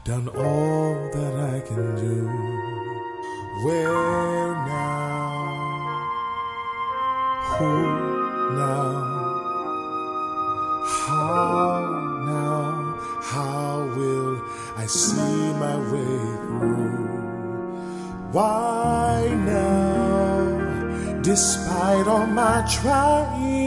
done all that I can do. Where now? Who now? How now? How will I see my way through? Why now? Despite all my trying,